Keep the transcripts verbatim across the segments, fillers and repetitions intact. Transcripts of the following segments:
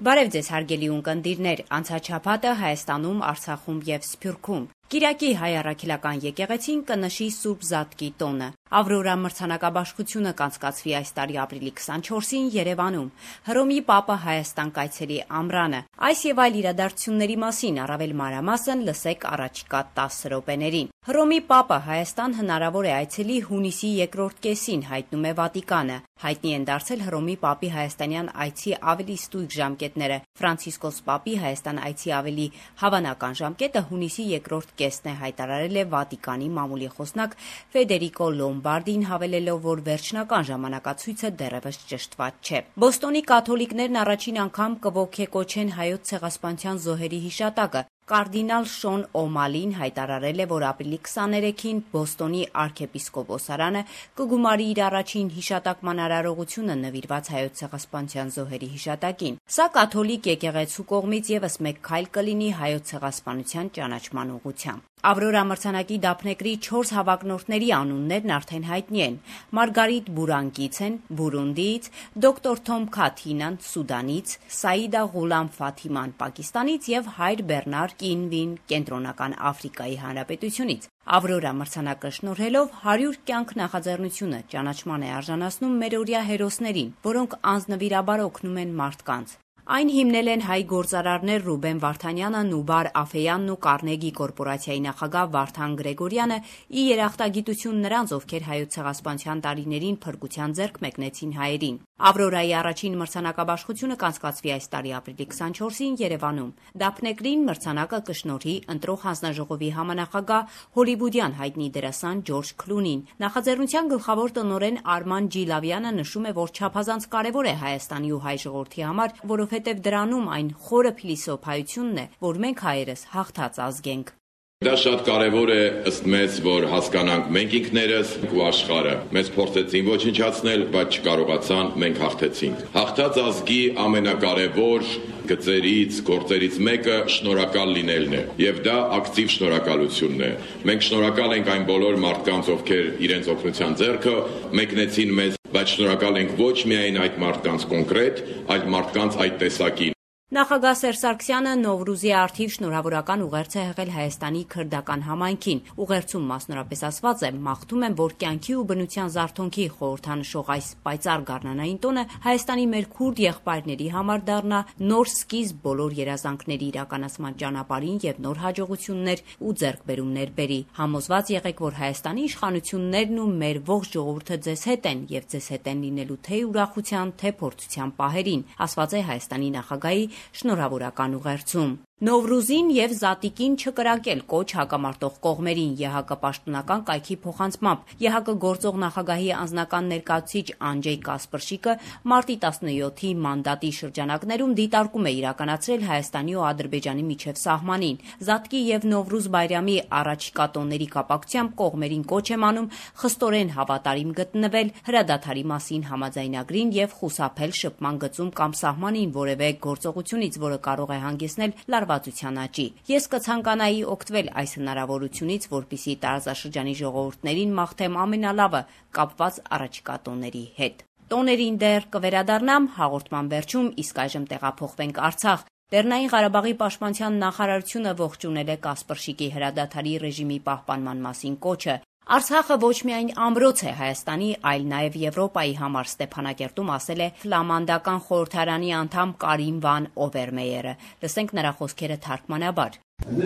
Բարև ձեզ հարգելի ունկնդիրներ, անցաչափատը Հայաստանում, Արցախում և Սփյուռքում։ Կիրակի հայ առաքելական եկեղեցին կնշի Սուրբ Զատկի տոնը։ Ավրորա մրցանակաբաշխությունը կանցկացվի այս տարի ապրիլի քսանչորսին Երևանում։ Հռոմի Պապը Հայաստան կայցելի ամռանը։ Այս եւ այլ իրադարձությունների մասին առավել մանրամասն լսեք առաջիկա տասը րոպեներին։ Հռոմի Պապը Հայաստան հնարավոր է այցելի հունիսի երկրորդ կեսին, հայտնում է Վատիկանը։ Հայտնի են դարձել Հռոմի Պապի հայաստանյան այցի ավելի ստույգ ժամկետները։ Ֆրանցիսկոս Պապի Հայաստան այցի ավելի հավանական ժամկետը հունիսի երկրորդ կեսն է, հայտարարել է Վատիկանի մամուլի խոսնակ Ֆեդերիկո Լոմբարդին, հավելելով, որ վերջնական ժամանակացույցը դեռևս ճշտված չէ։ Բոստոնի կաթոլիկներն առաջին անգամ կոգեկոչեն հայոց ցեղասպանության զոհերի հիշատակը։ Կարդինալ Շոն Օմալին հայտարարել է, որ ապրիլի քսաներեքին Բոստոնի արքեպիսկոպոսարանը կգումարի իր առաջին հիշատակման արարողությունը նվիրված հայոց ցեղասպանության զոհերի հիշատակին։ Սա կաթոլիկ եկեղեցու կողմից եւս մեկ քայլ կլինի հայոց ցեղասպանության ճանաչման ուղղությամբ։ Ավրորա մրցանակի դափնեկրի չորս հավակնորդների անուններն արդեն հայտնի են։ Մարգարիտ Բուրանգիցեն Բուրունդիից, դոկտոր Թոմ Քաթինան Սուդանից, Սաիդա Ղուլամ Ֆաթիման Պակիստանից եւ հայր Բեռնար Կինվին Կենտրոնական Աֆրիկայի Հանրապետությունից։ Ավրորա մրցանակը շնորհելով հարյուր կյանք նախաձեռնությունը ճանաչման է արժանացնում մերօրյա հերոսներին, որոնք անձնվիրաբար օգնում են մարդկանց։ Այն հիմնել են հայ գործարարներ Ռուբեն Վարդանյանը, Նուբար Աֆեյանն ու Կարնեգի կորպորացիայի նախագահ Վարդան Գրեգորյանը՝ ի երախտագիտություն նրանց, ովքեր հայոց ցեղասպանության տարիներին փրկության ձեռք մեկնեցին հայերին։ Ավրորայի առաջին մրցանակաբաշխությունը կանցկացվի այս տարի ապրիլի քսանչորսին Երևանում։ Դափնեկրին մրցանակը կշնորհի ընտրող հանձնաժողովի համանախագահ հոլիվուդյան հայտնի դերասան Ջորջ Քլունին։ Նախաձեռնության գլխավոր տնօրեն Արման Ջիլավյանը նշում է, որ չափազանց կարևոր է Հայաստանի ու հայ ժողովրդի համար, որովհետև դրանում այն խորը փիլիսոփայությունն է, որ մենք հայերս հաղթած ազգ ենք։ Դա շատ կարևոր է ըստ մեզ, որ հասկանանք մենք ինքներս ու աշխարհը։ Մեզ փորձեցին ոչնչացնել, բայց չկարողացան, մենք հաղթեցինք։ Հաղթած ազգի ամենակարևոր գծերից, գործերից մեկը շնորհակալ լինելն է, եւ դա ակտիվ շնորհակալությունն է։ Մենք շնորհակալ ենք այն բոլոր մարդկանց, ովքեր իրենց օգնության ձեռքը մեկնեցին մեզ, բայց շնորհակալ ենք ոչ միայն այդ մարդկանց կոնկրետ, այլ մարդկանց այդ տեսակին։ Նախագահ Սերժ Սարգսյանը Նովրուզի առթիվ շնորհավորական ուղերձ է հղել Հայաստանի քրդական համայնքին։ Ուղերձում մասնորապես ասված է. «Մաղթում եմ, որ կյանքի ու բնության զարթոնքի խորհրդանշող այս պայծառ գարնանային տոնը Հայաստանի մեր քուրդ եղբայրների համար դառնա նոր սկիզբ բոլոր երազանքների իրականացման ճանապարհին եւ նոր հաջողություններ ու ձեռքբերումներ բերի։ Համոզված եղեք, որ Հայաստանի իշխանություններն ու մեր ողջ ժողովուրդը ձեզ հետ են եւ ձեզ հետ են լինելու թե ուրախության, թե փորձության պահերին», ասված է Հայաստանի նախագահի շնորհավորական ուղերձում։ Նովրուզին եւ Զատիկին չկրակել կոչ հակամարտող կողմերին ԵՀԿ պաշտոնական կայքի փոխանցմամբ ԵՀԿ գործող նախագահի անձնական ներկայացուցիչ Անջեյ Կասպրշիկը մարտի տասնյոթի մանդատի շրջանակներում դիտարկում է իրականացրել Հայաստանի ու Ադրբեջանի միջև սահմանին։ Զատկի եւ Նովրուզ Բայրամի առաջիկա տոների կապակցությամբ կողմերին կոչ եմ անում խստորեն հավատարիմ գտնվել հրադադարի մասին համաձայնագրին եւ խուսափել շփման գծում կամ սահմանին որևէ գործողությունից, որը կարող է հանգեցնել լարվածության աճի։ Ես կցանկանայի օգտվել այս հնարավորությունից, որպեսզի տարածաշրջանի ժողովուրդներին մաղթեմ ամենալավը կապված առաջիկա տոների հետ։ Տոներին դեռ կվերադառնամ հաղորդման վերջում, իսկ այժմ տեղափոխվենք Արցախ։ Լեռնային Ղարաբաղի պաշտպանության նախարարությունը ողջունել է Կասպրշիկի հրադադարի ռեժիմի պահպանման մասին կոչը։ Արցախը ոչ միայն ամրոց է Հայաստանի, այլ նաև Եվրոպայի համար, Ստեփանակերտում ասել է ֆլամանդական խորհրդարանի անդամ Կարին վան Օվերմեյերը։ Լսենք նրա խոսքերը թարգմանաբար։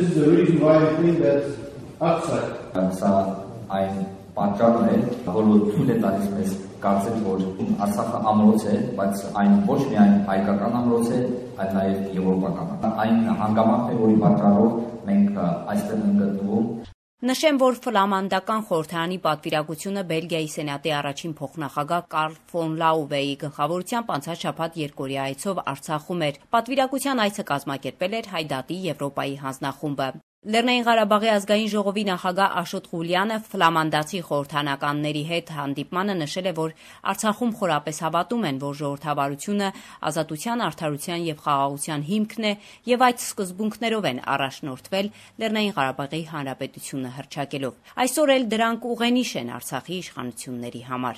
Սա այն պատճառն է, որը թույլ է տալիս մեզ կարծել, որ Արցախը ամրոց է, բայց այն ոչ միայն հայկական ամրոց է, այլ նաև եվրոպական։ Այն հանգամանքն է, որի պատճառով մենք այստեղ ենք գտնվում։ Նշեմ, որ ֆլամանդական խորհրդարանի պատվիրակությունը Բելգիայի սենատի առաջին փոխնախագահ Կարլ ֆոն Լաուվեի գլխավորությամբ անցած շաբաթ երկօրյա այցով Արցախում էր։ Պատվիրակության այցը կազմակերպել էր Հայդատի Եվրոպայի հանձնախումբը։ Լեռնային Ղարաբաղի ազգային ժողովի նախագահ Աշոտ Ղուլյանը ֆլամանդացի խորհրդարանականների հետ հանդիպմանը նշել է, որ Արցախում խորապես հավատում են, որ ժողովրդավարությունը ազատության, արդարության եւ խաղաղության հիմքն է եւ այդ սկզբունքներով են առաջնորդվել Լեռնային Ղարաբաղի Հանրապետությունը հռչակելով։ Այսօր էլ դրանք ուղենիշ են Արցախի իշխանությունների համար։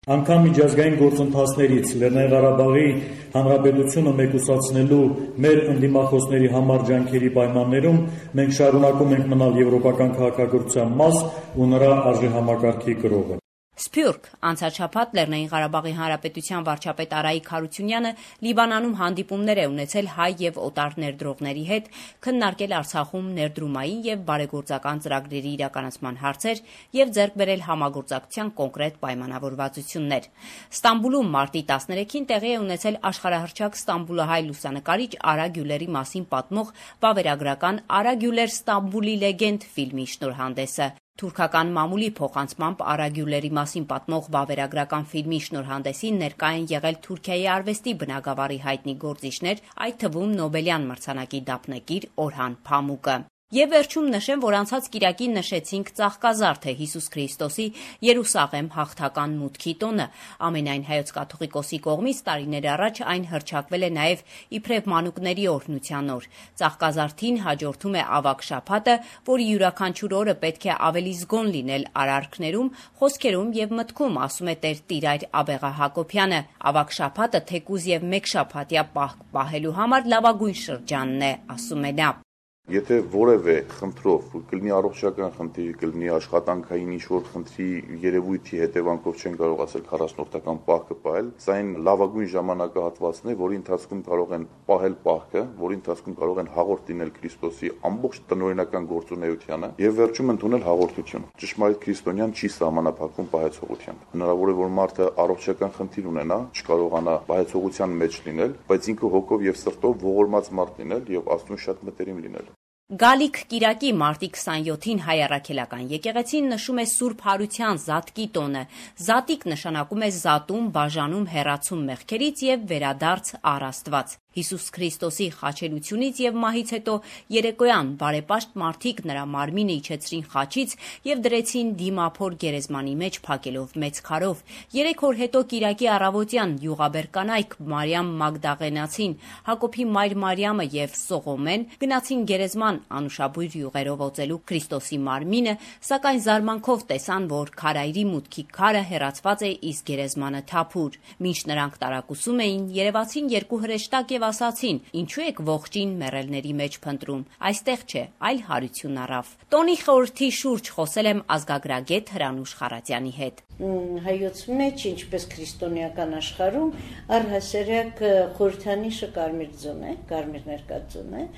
Անգամ միջազգային գործընթացներից Լեռնային Ղարաբաղի Հանրապետությունը մեկուսացնելու մեր ընդդիմախոսների համառ ջանքերի պայմաններում մենք շարունակում ենք մնալ եվրոպական քաղաքագործության մաս ու նրա արժեհամակարգի կրողը։ Սփյուռք անցաչափած Լեռնային Ղարաբաղի Հանրապետության վարչապետ Արայիկ Հարությունյանը Լիբանանում հանդիպումներ է ունեցել հայ եւ օտար ներդրողների հետ, քննարկել Արցախում ներդրումային եւ բարեգործական ծրագրերի իրականացման հարցեր եւ ձեռք բերել համագործակցության կոնկրետ պայմանավորվածություններ։ Ստամբուլում մարտի տասներեքին տեղի է ունեցել աշխարհահռչակ ստամբուլահայ լուսանկարիչ Արա Գյուլերի մասին պատմող վավերագրական Արա Գյուլեր Ստամբուլի լեգենդ ֆիլմի շնորհանդեսը։ Թուրքական մամուլի փոխանցմամբ Արա Գյուլերի մասին պատմող վավերագրական ֆիլմի շնորհանդեսին ներկա են եղել Թուրքիայի արվեստի բնագավառի հայտնի գործիչներ, այդ թվում Նոբելյան մրցանակի դափնեկիր Օրհան Փամուկը։ Եվ վերջում նշեմ, որ անցած կիրակին նշեցինք Ծաղկազարդ է Հիսուս Քրիստոսի Երուսաղեմ հաղթական մուտքի տոնը։ Ամենայն հայոց կաթողիկոսի կողմից տարիներ առաջ այն հռչակվել է նաև իբրև մանուկների օրհնության օր։ Ծաղկազարդին հաջորդում է ավագ շաբաթը, որի յուրաքանչյուր օրը պետք է ավելի զգոն լինել արարքներում, խոսքերում եւ մտքում, ասում է Տեր Տիրայր Աբեղա Հակոբյանը։ Ավագ շաբաթը թեկուզ եւ մեկ շաբաթյա պահ պահելու համար լավագույն շրջանն է, ասում է նա։ Եթե որևէ խնդրով, կլինի առողջական խնդիր, կլինի աշխատանքային ինչ-որ խնդրի երևույթի հետևանքով չեն կարողացել քառասնորդական պահքը պահել, սա այն լավագույն ժամանակահատվածն է, որի ընթացքում կարող են պահել պահքը, որի ընթացքում կարող են հաղորդ լինել Քրիստոսի ամբողջ տնօրինական գործունեությանը եւ վերջում ընդունել հաղորդություն։ Ճշմարիտ քրիստոնյան չի սահմանափակվում պահեցողությամբ։ Հնարավոր է, որ մարդը առողջական խնդիր ունենա, չկարողանա պահեցողության մեջ լինել, բայց ինքը հոգով եւ սրտով ողորմած մարդ լինել եւ Աստծուն շատ մտերիմ լինել։ Գալիք կիրակի մարտի քսանյոթին հայ առաքելական եկեղեցին նշում է Սուրբ Հարության Զատկի տոնը։ Զատիկ նշանակում է զատում, բաժանում, հեռացում մեղքերից եւ վերադարձ առ Աստված։ Հիսուս Քրիստոսի խաչելությունից եւ մահից հետո երեկոյան բարեպաշտ մարդիկ նրա մարմինը իջեցրին խաչից եւ դրեցին դիմափոր գերեզմանի մեջ փակելով մեծ քարով։ Երեք օր հետո կիրակի առավոտյան յուղաբեր կանայք Մարիամ Մագդաղենացին, Հակոբի մայր Մարիամը եւ Սողոմեն գնացին գերեզման անուշաբույր յուղերով օծելու Քրիստոսի մարմինը, սակայն զարմանքով տեսան, որ քարայրի մուտքի քարը հեռացված է, իսկ գերեզմանը թափուր։ Մինչ նրանք տարակուսում էին, երևացին երկու հրեշտակ եւ ասացին. «Ինչու եք ողջին մեռելների մեջ փնտրում։ Այստեղ չէ, այլ հարություն առավ»։ Տոնի խորհրդի շուրջ խոսել եմ ազգագրագետ Հրանուշ Խարատյանի հետ։ Հայոց մեջ, ինչպես քրիստոնեական աշխարհում, առհասարակ խորհրդանիշը կարմիր ձուն է, կարմիր ներկածուն է,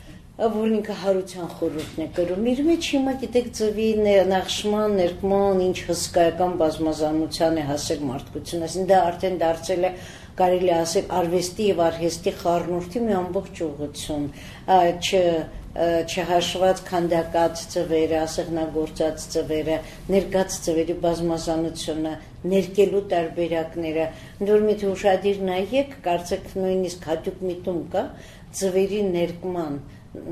որն ինքը հարության խորհուրդն է կրում իր մեջ։ Հիմա գիտեք ծվի նախշման, ներկման, ինչ հսկայական բազմազանության է հասել մարդկությունը, այսինքն դա արդեն դարձել է, կարելի ասել, արվեստի եւ արհեստի խառնուրդի մի ամբողջ ուղղություն, չ չհաշված քանդակած ծվերը, ասեղնագործած ծվերը, ներկած ծվերի բազմազանությունը, ներկելու տարբերակները, որ մի թե ուշադիր նայեք, կարծեք նույնիսկ հատուկ միտում կա ծվերի ներկման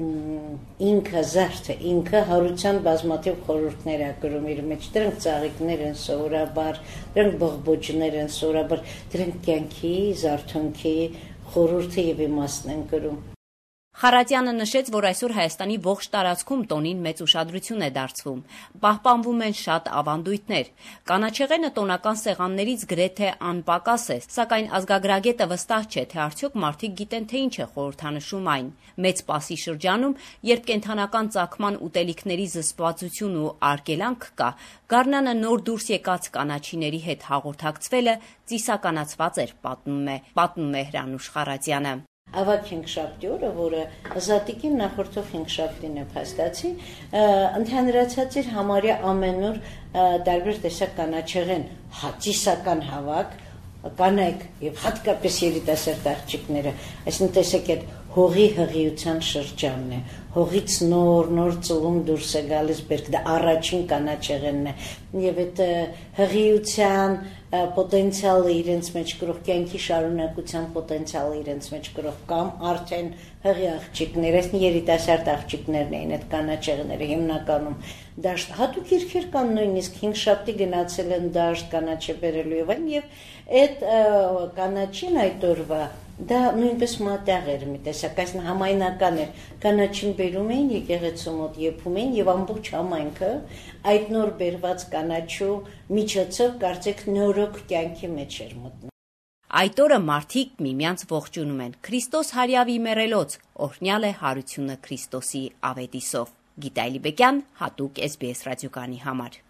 ինքը զարդը, ինքը հարության բազմաթիվ խորհուրդներ է կրում իր մեջ, դրանք ծաղիկներ են սովորաբար, դրանք բողբոջներ են սովորաբար, դրանք կյանքի, զարթոնքի խորհուրդը եւ իմաստն են կրում։ Խարատյանը նշեց, որ այսօր Հայաստանի ողջ տարածքում տոնին մեծ ուշադրություն է դարձվում։ Պահպանվում են շատ ավանդույթներ։ Կանաչեղենը տոնական սեղաններից գրեթե անպակաս է, սակայն ազգագրագետը վստահ չէ, թե արդյոք մարդիկ գիտեն, թե ինչ է խորհրդանշում այն։ Մեծ Պասի շրջանում, երբ կենդանական ծագման ուտելիքների զսպվածություն ու արգելանք կա, գարնանը նոր դուրս եկած կանաչիների հետ հաղորդակցվելը ծիսականացված էր, պատմում է, պատմում է Հրանուշ Խարատյանը։ Ավագ հինգշաբթի օրը, որը Զատիկին նախորդող հինգշաբթին է փաստացի, ընդհանրացած էր համարյա ամեն օր տարբեր տեսակ կանաչեղեն, ծիսական հավաք, կանայք եւ հատկապես երիտասարդ աղջիկները, այսինքն տեսեք այդ հողի հղիության շրջանն է, հողից նոր նոր ծլում դուրս է գալիս բերք, դա առաջին կանաչեղենն է եւ այդ հղիության պոտենցիալը իրենց մեջ կրող, կյանքի շարունակության պոտենցիալը իրենց մեջ կրող կամ արդեն հղի աղջիկներ, այսինքն երիտասարդ աղջիկներն էին այդ կանաչեղենները հիմնականում դաշտ, հատուկ երկեր կան նույնիսկ հինգշաբթի գնացել են դաշտ կանաչե բերելու եւ այլն եւ այդ կանաչին այդ օրվա Դա նույնպես մատաղ էր մի տեսակ, այս համայնական էր, կանաչին բերում էին եկեղեցու մոտ եփում էին եւ ամբողջ համայնքը այդ նոր բերված կանաչու միջոցով կարծեք նորոգ կյանքի մեջ էր մտնում։ Այդ օրը մարդիկ միմյանց ողջունում են Քրիստոս հարյավի մեռելոց, օրհնյալ է հարությունը Քրիստոսի ավետիսով։ Գիտա Էլիբեկյան, հատուկ S B S ռադիոկայանի համար։